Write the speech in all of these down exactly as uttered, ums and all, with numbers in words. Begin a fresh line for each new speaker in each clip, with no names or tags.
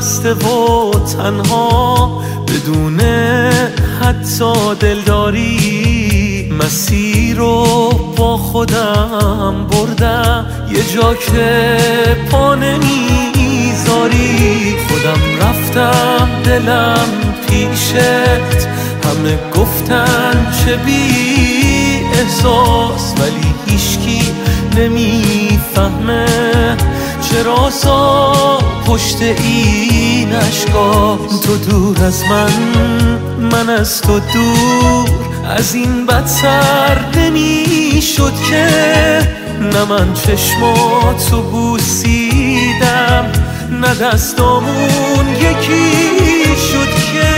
خسته و تنها بدون حتی دلداری، مسیر رو با خودم بردم یه جا که پا نمیذاری. خودم رفتم دلم پیشت، همه گفتن چه بی احساس، ولی هیچکی نمیفهمه چرا سا پشت این اشکا. تو دور از من، من از تو دور، از این بدتر نمیشد که نه من چشماتو بوسیدم نه دستامون یکی شد که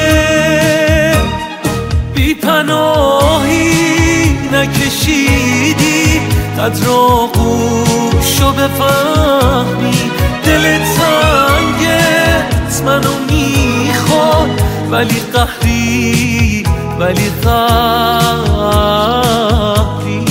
بی پناهی نکشیدی قدر آغوشو بفهمی. دل تنگت منو میخواد ولی قهری، ولی قهری.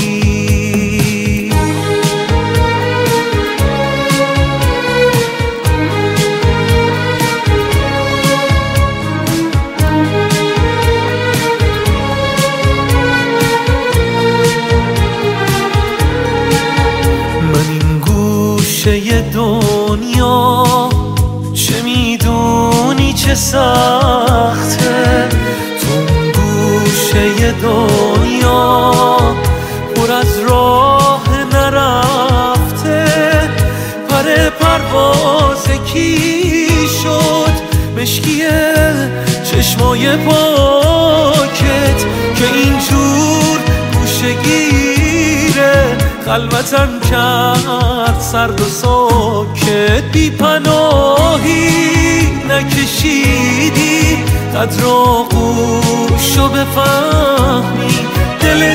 یه دنیا چه میدونی چه سخته، تو اون گوشه یه دنیا پر از راه نرفته. پر پرواز کی شد مشکی چشمای پاکت که اینجور گوشه گیره خلوتم کرد سرد و ساکت. بی پناهی نکشیدی قدر آغوشو بفهمی. دل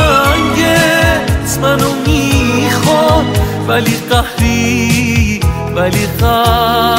تنگت منو میخواد ولی قهری، ولی قهری.